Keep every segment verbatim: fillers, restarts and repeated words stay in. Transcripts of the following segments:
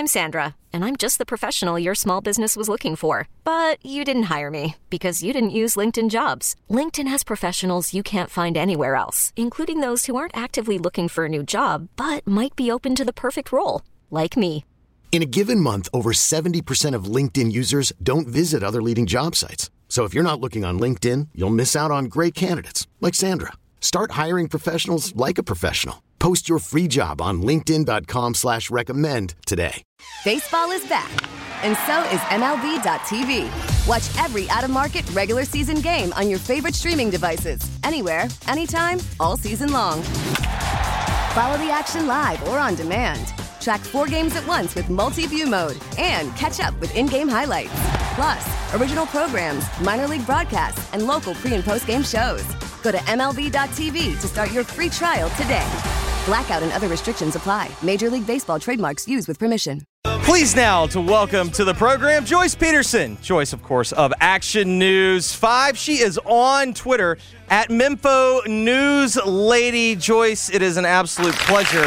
I'm Sandra, and I'm just the professional your small business was looking for. But you didn't hire me because you didn't use LinkedIn Jobs. LinkedIn has professionals you can't find anywhere else, including those who aren't actively looking for a new job, but might be open to the perfect role, like me. In a given month, over seventy percent of LinkedIn users don't visit other leading job sites. So if you're not looking on LinkedIn, you'll miss out on great candidates like Sandra. Start hiring professionals like a professional. Post your free job on linkedin.com slash recommend today. Baseball is back, and so is M L B dot T V. Watch every out-of-market regular season game on your favorite streaming devices. Anywhere, anytime, all season long. Follow the action live or on demand. Track four games at once with multi-view mode and catch up with in-game highlights. Plus, original programs, minor league broadcasts, and local pre- and post-game shows. Go to M L B dot T V to start your free trial today. Blackout and other restrictions apply. Major League Baseball trademarks used with permission. Please now to welcome to the program Joyce Peterson. Joyce, of course, of Action News five. She is on Twitter at Mempho News Lady. Joyce, it is an absolute pleasure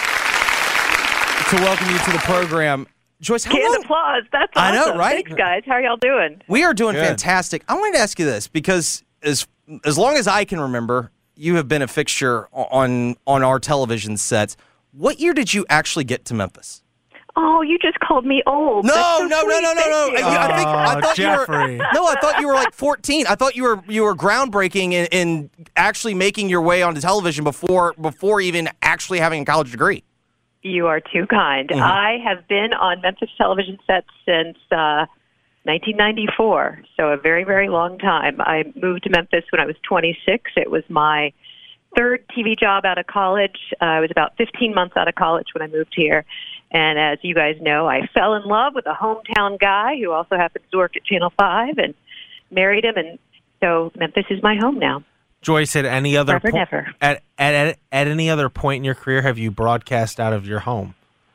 to welcome you to the program. Joyce, how Canned long? applause. That's awesome. I know, right? Thanks, guys. How are y'all doing? We are doing Good. fantastic. I wanted to ask you this because as as long as I can remember, you have been a fixture on on our television sets. What year did you actually get to Memphis? Oh, you just called me old. No, That's so no, no, sweet. no, no, no. Thank you. I, I think I Oh, thought Jeffrey. you were. No, I thought you were like fourteen. I thought you were you were groundbreaking in, in actually making your way onto television before before even actually having a college degree. You are too kind. Mhm. I have been on Memphis television sets since uh, nineteen ninety-four, so a very, very long time. I moved to Memphis when I was twenty-six. It was my third T V job out of college. Uh, I was about fifteen months out of college when I moved here. And as you guys know, I fell in love with a hometown guy who also happens to work at Channel five and married him. And so Memphis is my home now. Joyce, at any other Never, po- never. At, at at at any other point in your career have you broadcast out of your home?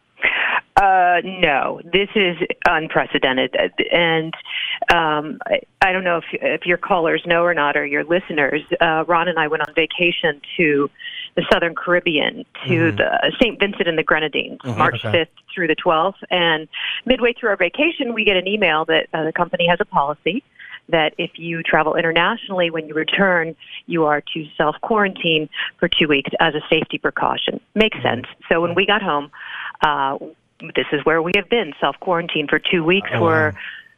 Uh, no, this is unprecedented. And um, I, I don't know if, if your callers know or not, or your listeners. Uh, Ron and I went on vacation to the Southern Caribbean, to Mhm. the Saint Vincent and the Grenadines, Mhm. March Okay. fifth through the twelfth. And midway through our vacation, we get an email that uh, the company has a policy that if you travel internationally, when you return, you are to self-quarantine for two weeks as a safety precaution. Makes sense. So when we got home, uh, this is where we have been, self-quarantine for two weeks. Oh, wow. We're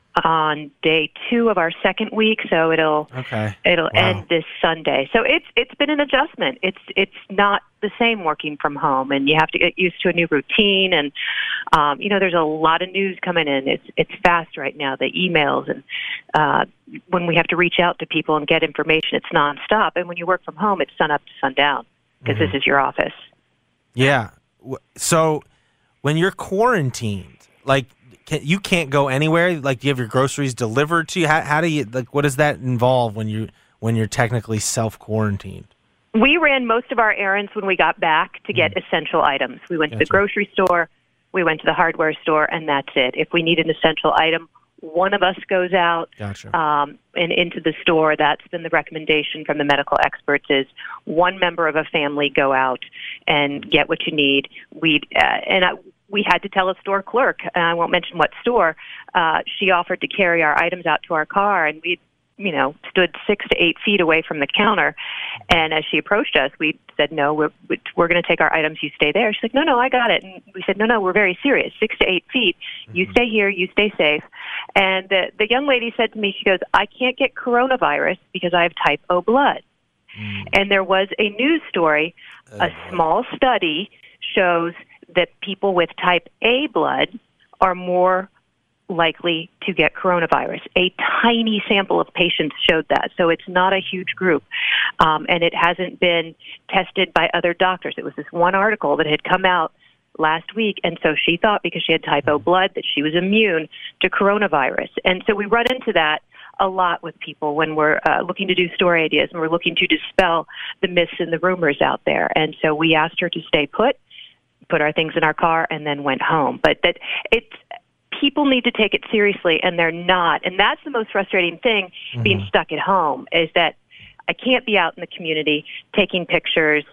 on day two of our second week, so it'll Okay. it'll Wow. end this Sunday. So it's it's been an adjustment. It's it's not the same working from home, and you have to get used to a new routine. And um, you know, there's a lot of news coming in. It's it's fast right now. The emails and uh, when we have to reach out to people and get information, it's nonstop. And when you work from home, it's sun up to sundown because Mhm. this is your office. Yeah. W- So when you're quarantined, like can, you can't go anywhere. Like, do you have your groceries delivered to you? How, how do you like? What does that involve when you when you're technically self quarantined? We ran most of our errands when we got back to get essential items. We went to the Gotcha. grocery store, we went to the hardware store, and that's it. If we need an essential item, one of us goes out Gotcha. um, and into the store. That's been the recommendation from the medical experts: is one member of a family go out and get what you need. We uh, and I, we had to tell a store clerk, and I won't mention what store. Uh, she offered to carry our items out to our car, and we, you know, stood six to eight feet away from the counter. And as she approached us, we said, "No, we're we're going to take our items. You stay there." She's like, "No, no, I got it." And we said, "No, no, we're very serious. Six to eight feet. You stay here. You stay safe." And the the young lady said to me, she goes, "I can't get coronavirus because I have type O blood." Mm. And there was a news story. A small study shows that people with type A blood are more likely to get coronavirus. A tiny sample of patients showed that, so it's not a huge group. Um, and it hasn't been tested by other doctors. It was this one article that had come out last week, and so she thought because she had type O blood that she was immune to coronavirus. And so we run into that a lot with people when we're uh, looking to do story ideas and we're looking to dispel the myths and the rumors out there. And so we asked her to stay put, put our things in our car, and then went home. But that it's people need to take it seriously, and they're not. And that's the most frustrating thing, being Mhm. stuck at home, is that I can't be out in the community taking pictures,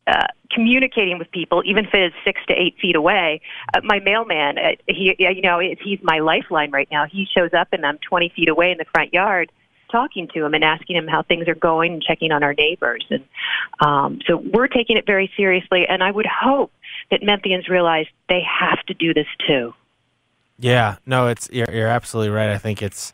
uh, communicating with people, even if it is six to eight feet away. Uh, my mailman, uh, he, you know, he's my lifeline right now. He shows up and I'm twenty feet away in the front yard talking to him and asking him how things are going and checking on our neighbors. And um, so we're taking it very seriously, and I would hope that Memphians realize they have to do this too. Yeah, no, it's you're, you're absolutely right. I think it's,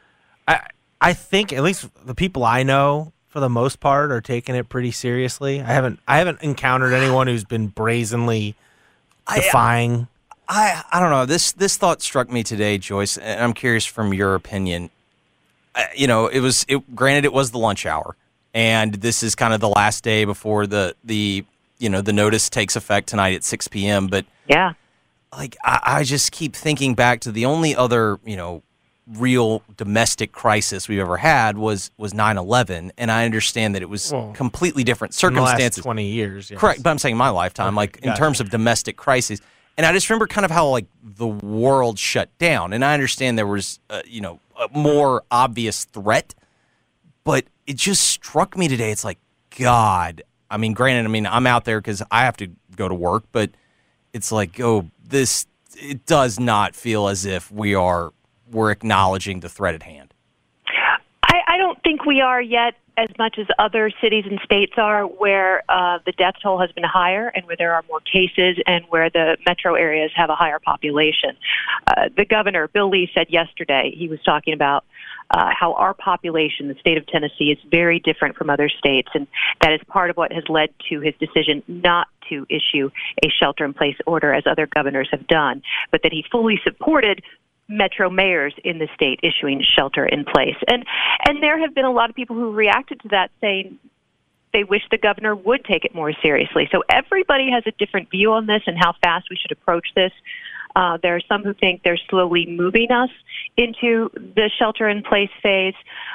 I I think at least the people I know, for the most part, are taking it pretty seriously. I haven't I haven't encountered anyone who's been brazenly defying. I I don't know. This this thought struck me today, Joyce, and I'm curious from your opinion. Uh, you know, it was it, granted it was the lunch hour, and this is kind of the last day before the the you know the notice takes effect tonight at six p.m. But yeah, like I, I just keep thinking back to the only other you know real domestic crisis we've ever had was was nine eleven, and I understand that it was well, completely different in the last circumstances. twenty years, yes. Correct, but I'm saying my lifetime, Okay, like in gotcha. terms of domestic crises. And I just remember kind of how like the world shut down, and I understand there was uh, you know a more obvious threat, but it just struck me today. It's like, God, I mean, granted, I mean I'm out there because I have to go to work, but it's like, oh, this it does not feel as if we are we're acknowledging the threat at hand. I, I don't think we are yet as much as other cities and states are, where uh, the death toll has been higher and where there are more cases and where the metro areas have a higher population. Uh, the governor, Bill Lee, said yesterday, he was talking about uh, how our population, the state of Tennessee, is very different from other states, and that is part of what has led to his decision not to issue a shelter-in-place order as other governors have done, but that he fully supported metro mayors in the state issuing shelter in place. And and there have been a lot of people who reacted to that saying they wish the governor would take it more seriously. So everybody has a different view on this and how fast we should approach this. Uh, there are some who think they're slowly moving us into the shelter in place phase.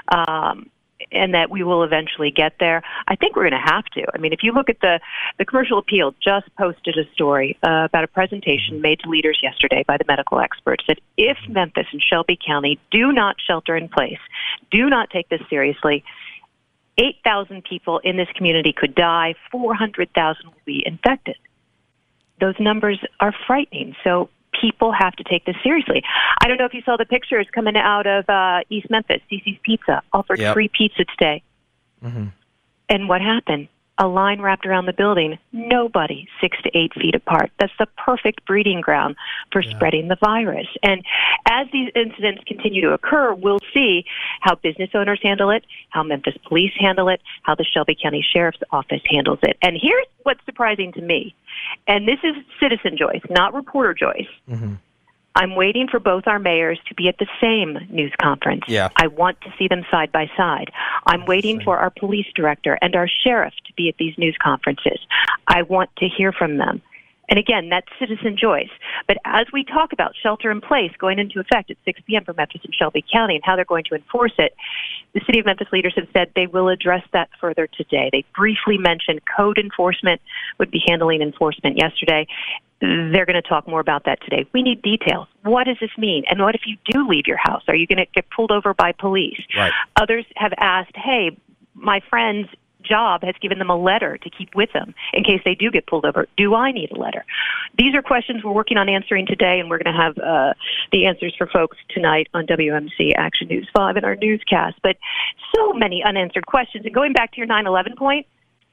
Um, and that we will eventually get there. I think we're going to have to. I mean, if you look at the, the Commercial Appeal just posted a story uh, about a presentation made to leaders yesterday by the medical experts that if Memphis and Shelby County do not shelter in place, do not take this seriously, eight thousand people in this community could die, four hundred thousand will be infected. Those numbers are frightening. So people have to take this seriously. I don't know if you saw the pictures coming out of uh, East Memphis. Cece's Pizza offered Yep. free pizza today. Mm-hmm. And what happened? A line wrapped around the building. Nobody six to eight feet apart. That's the perfect breeding ground for Yeah. spreading the virus. And as these incidents continue to occur, we'll see how business owners handle it, how Memphis police handle it, how the Shelby County Sheriff's Office handles it. And here's what's surprising to me. And this is citizen Joyce, not reporter Joyce. Mm-hmm. I'm waiting for both our mayors to be at the same news conference. Yeah. I want to see them side by side. I'm waiting for our police director and our sheriff to be at these news conferences. I want to hear from them. And again, that's citizen Joyce. But as we talk about shelter in place going into effect at six p.m. for Memphis and Shelby County and how they're going to enforce it, the City of Memphis leaders have said they will address that further today. They briefly mentioned code enforcement would be handling enforcement yesterday. They're going to talk more about that today. We need details. What does this mean? And what if you do leave your house? Are you going to get pulled over by police? Right. Others have asked, hey, my friend's job has given them a letter to keep with them in case they do get pulled over. Do I need a letter? These are questions we're working on answering today, and we're going to have uh, the answers for folks tonight on W M C Action News five in our newscast. But so many unanswered questions. And going back to your nine eleven point,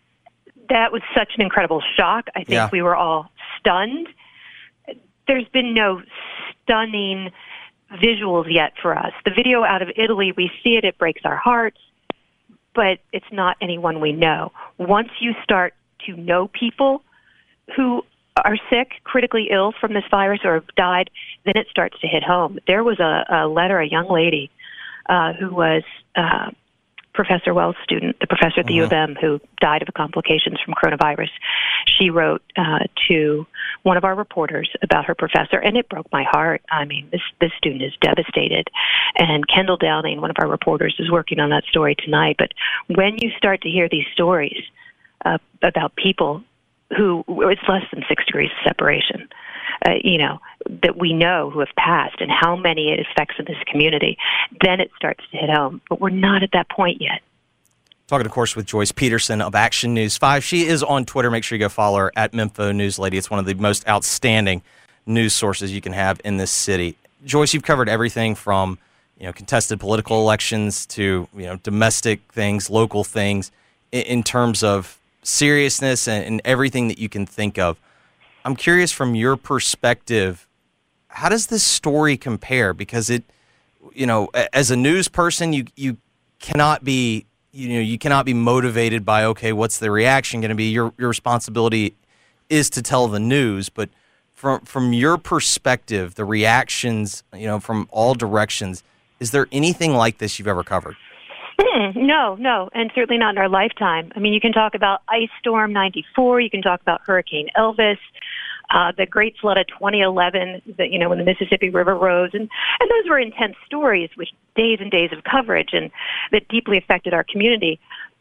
that was such an incredible shock. I think Yeah. we were all stunned. There's been no stunning visuals yet for us. The video out of Italy, we see it, it breaks our hearts, but it's not anyone we know. Once you start to know people who are sick, critically ill from this virus or have died, then it starts to hit home. There was a, a letter, a young lady uh, who was uh, Professor Wells' student, the professor at the U of M who died of complications from coronavirus. She wrote uh, to one of our reporters about her professor, and it broke my heart. I mean, this, this student is devastated. And Kendall Downing, one of our reporters, is working on that story tonight. But when you start to hear these stories uh, about people who, it's less than six degrees of separation, uh, you know, that we know who have passed and how many it affects in this community, then it starts to hit home. But we're not at that point yet. Talking, of course, with Joyce Peterson of Action News five. She is on Twitter. Make sure you go follow her at Mempho News Lady. It's one of the most outstanding news sources you can have in this city. Joyce, you've covered everything from, you know, contested political elections to, you know, domestic things, local things, in, in terms of seriousness and, and everything that you can think of. I'm curious from your perspective, how does this story compare? Because it, you know, as a news person, you you cannot be, you know, you cannot be motivated by, okay, what's the reaction going to be? Your your responsibility is to tell the news, but from from your perspective, the reactions, you know, from all directions, is there anything like this you've ever covered? Mm, no, no, and certainly not in our lifetime. I mean, you can talk about Ice Storm ninety-four, you can talk about Hurricane Elvis, uh, the Great Flood of twenty eleven, that, you know, when the Mississippi River rose, and, and those were intense stories, which days and days of coverage, and that deeply affected our community.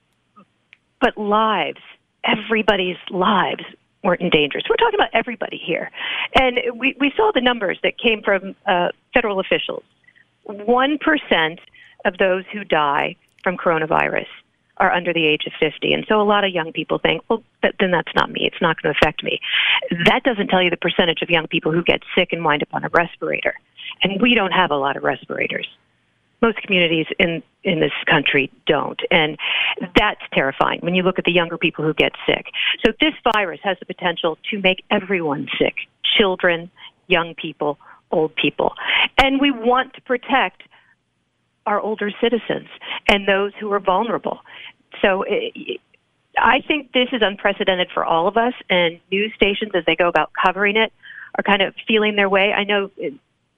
But lives, everybody's lives weren't in danger. So we're talking about everybody here. And we, we saw the numbers that came from uh, federal officials. one percent of those who die from coronavirus are under the age of fifty. And so a lot of young people think, well, that, then that's not me. It's not going to affect me. That doesn't tell you the percentage of young people who get sick and wind up on a respirator. And we don't have a lot of respirators. Most communities in, in this country don't. And that's terrifying when you look at the younger people who get sick. So this virus has the potential to make everyone sick, children, young people, old people. And we want to protect our older citizens and those who are vulnerable. So it, I think this is unprecedented for all of us, and news stations, as they go about covering it, are kind of feeling their way. I know it,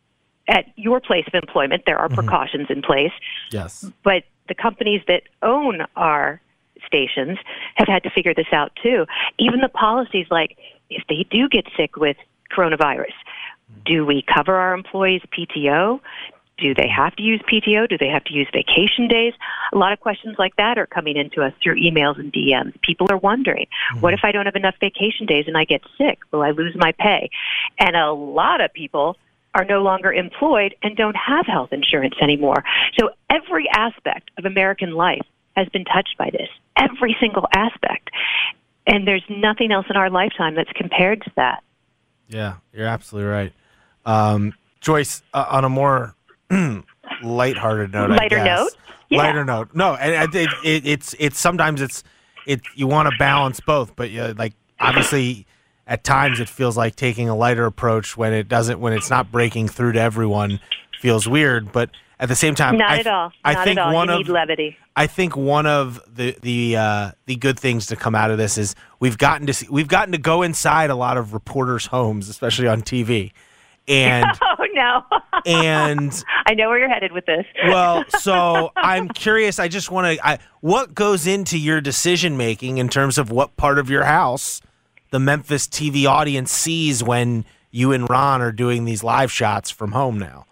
at your place of employment, there are mm-hmm. precautions in place. Yes. But the companies that own our stations have had to figure this out too. Even the policies, like if they do get sick with coronavirus, do we cover our employees' P T O? Do they have to use P T O? Do they have to use vacation days? A lot of questions like that are coming into us through emails and D Ms. People are wondering, mm-hmm. what if I don't have enough vacation days and I get sick? Will I lose my pay? And a lot of people are no longer employed and don't have health insurance anymore. So every aspect of American life has been touched by this, every single aspect. And there's nothing else in our lifetime that's compared to that. Yeah, you're absolutely right. Um, Joyce, uh, on a more lighthearted note, lighter I guess. note, yeah. lighter note. No, and it, it, it's it's sometimes it's it you want to balance both, but uh, like obviously at times it feels like taking a lighter approach when it doesn't when it's not breaking through to everyone feels weird, but at the same time, not I, at all. I not think at all. one you of need levity. I think one of the the uh, the good things to come out of this is we've gotten to see, we've gotten to go inside a lot of reporters' homes, especially on T V. And oh no! and I know where you're headed with this. Well, so I'm curious. I just want to. What goes into your decision making in terms of what part of your house the Memphis T V audience sees when you and Ron are doing these live shots from home now?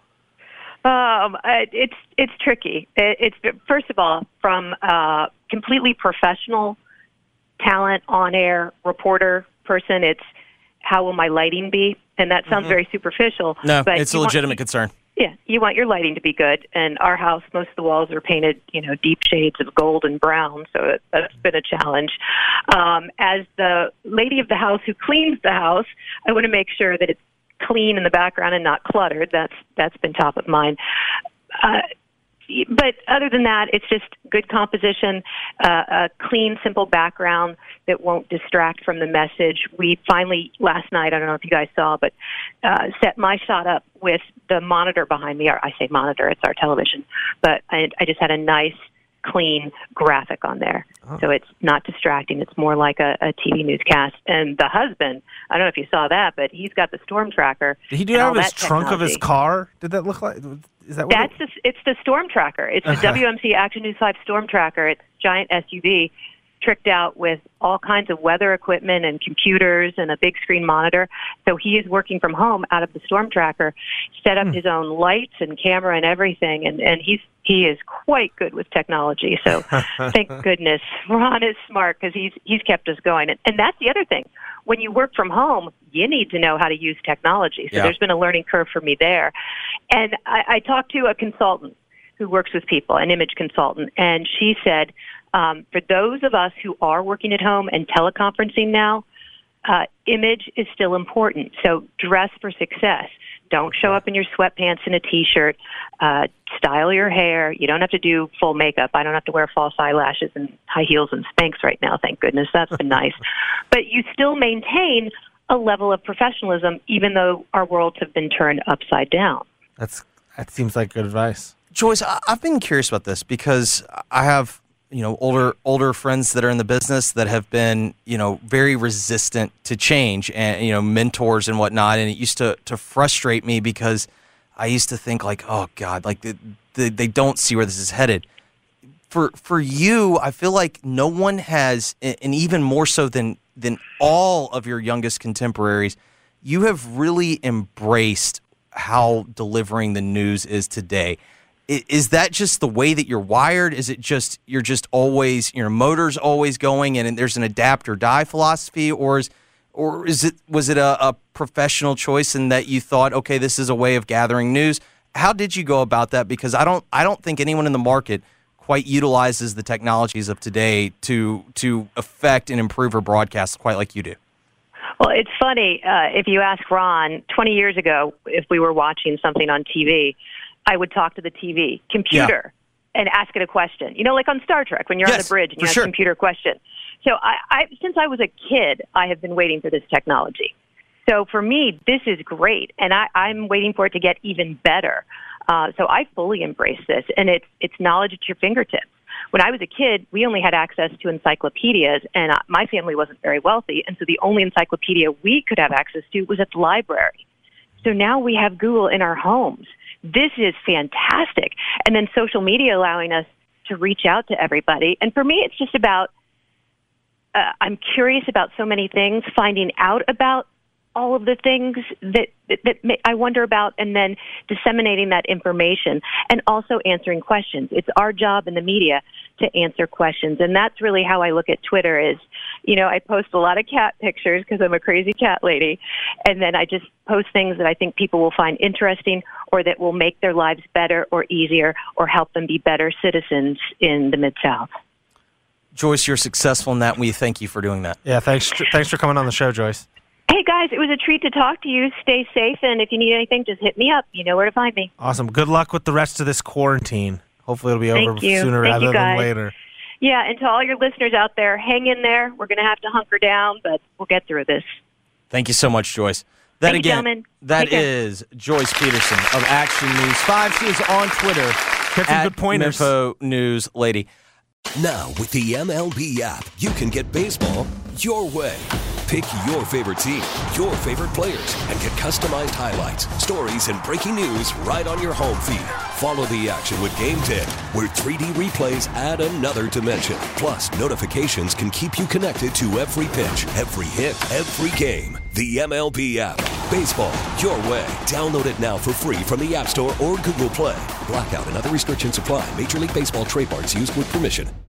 Um, it's it's tricky. It's first of all from a completely professional talent, on-air reporter person. It's how will my lighting be? And that sounds mm-hmm. very superficial. No, but it's a legitimate want, concern. Yeah, you want your lighting to be good. And our house, most of the walls are painted, you know, deep shades of gold and brown. So it, that's been a challenge. Um, as the lady of the house who cleans the house, I want to make sure that it's clean in the background and not cluttered. That's that's been top of mind. Uh, but other than that, it's just good composition, uh, a clean, simple background that won't distract from the message. We finally, last night, I don't know if you guys saw, but uh, set my shot up with the monitor behind me. I say monitor, it's our television. But I, I just had a nice, clean graphic on there. Oh. So it's not distracting. It's more like a, a T V newscast. And the husband, I don't know if you saw that, but he's got the storm tracker. Did he do that with his trunk technology. Of his car? Did that look like? Is that what That's it, the, it's the storm tracker. It's okay. The W M C Action News five storm tracker. It's a giant S U V tricked out with all kinds of weather equipment and computers and a big screen monitor. So he is working from home out of the storm tracker, set up hmm. his own lights and camera and everything. And, and he's he is quite good with technology. So thank goodness Ron is smart because he's he's kept us going. And, and that's the other thing. When you work from home, you need to know how to use technology. So yeah. there's been a learning curve for me there. And I, I talked to a consultant who works with people, an image consultant, and she said, Um, for those of us who are working at home and teleconferencing now, uh, image is still important. So dress for success. Don't show up in your sweatpants and a T-shirt. Uh, style your hair. You don't have to do full makeup. I don't have to wear false eyelashes and high heels and Spanx right now, thank goodness. That's been nice. But you still maintain a level of professionalism, even though our worlds have been turned upside down. That's That seems like good advice. Joyce, I- I've been curious about this because I have, you know, older older friends that are in the business that have been, you know, very resistant to change and, you know, mentors and whatnot. And it used to, to frustrate me because I used to think like, oh, God, like the, the, they don't see where this is headed. For for you, I feel like no one has, and even more so than than all of your youngest contemporaries, you have really embraced how delivering the news is today. Is that just the way that you're wired? Is it just you're just always, your motor's always going and there's an adapt or die philosophy, or is or is it was it a, a professional choice in that you thought, okay, this is a way of gathering news? How did you go about that? Because I don't I don't think anyone in the market quite utilizes the technologies of today to to affect and improve her broadcasts quite like you do. Well, it's funny. Uh, if you ask Ron, twenty years ago, if we were watching something on T V, I would talk to the T V computer yeah. and ask it a question. You know, like on Star Trek, when you're yes, on the bridge and you have sure. a computer question. So I, I, since I was a kid, I have been waiting for this technology. So for me, this is great, and I, I'm waiting for it to get even better. Uh, so I fully embrace this, and it's it's knowledge at your fingertips. When I was a kid, we only had access to encyclopedias, and my family wasn't very wealthy, and so the only encyclopedia we could have access to was at the library. So now we have Google in our homes. This is fantastic. And then social media allowing us to reach out to everybody. And for me, it's just about, uh, I'm curious about so many things, finding out about all of the things that, that, that I wonder about, and then disseminating that information and also answering questions. It's our job in the media to answer questions. And that's really how I look at Twitter is, you know, I post a lot of cat pictures because I'm a crazy cat lady. And then I just post things that I think people will find interesting or that will make their lives better or easier or help them be better citizens in the Mid-South. Joyce, you're successful in that. We thank you for doing that. Yeah, thanks. Thanks for coming on the show, Joyce. Hey, guys, it was a treat to talk to you. Stay safe, and if you need anything, just hit me up. You know where to find me. Awesome. Good luck with the rest of this quarantine. Hopefully it'll be Thank over you. sooner Thank rather you, than guys. later. Yeah, and to all your listeners out there, hang in there. We're going to have to hunker down, but we'll get through this. Thanh you so much, Joyce. That Thank you, again, gentlemen. that Take care. is Joyce Peterson of Action News five. She is on Twitter Get some at good pointers. Minfo News Lady. Now, with the M L B app, you can get baseball your way. Pick your favorite team, your favorite players, and get customized highlights, stories, and breaking news right on your home feed. Follow the action with Game ten, where three D replays add another dimension. Plus, notifications can keep you connected to every pitch, every hit, every game. The M L B app. Baseball your way. Download it now for free from the App Store or Google Play. Blackout and other restrictions apply. Major League Baseball trademarks used with permission.